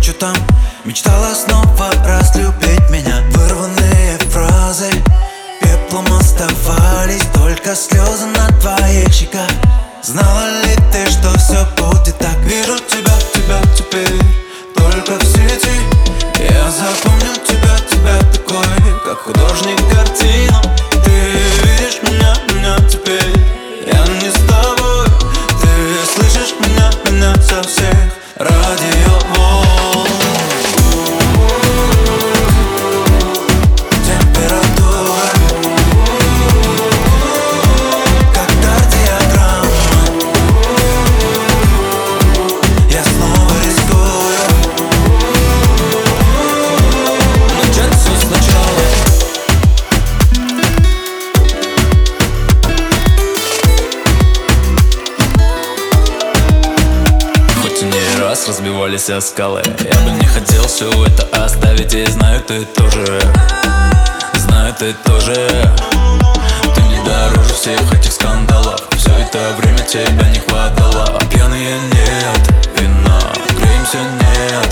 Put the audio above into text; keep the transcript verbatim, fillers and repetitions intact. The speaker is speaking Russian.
ночью там мечтала снова разлюбить меня. Вырванные фразы пеплом оставались, только слезы на твоих щеках. Знала ли ты, что все будет так? Вижу тебя, тебя теперь только в сети. Я запомню тебя, тебя такой, как художник картину. Ты видишь меня, меня теперь, я не с тобой. Ты слышишь меня, меня со всех радиоволн. Температура как кардиограмма. Я снова рискую начать все сначала. Хоть и не раз разбивались о скалы, я бы не хотел все это оставить. И знаю, ты тоже, знаю, ты тоже. Ты не дороже всех этих скандалов. Все это время тебя не хватало. А пьяные нет вина, греемся нет.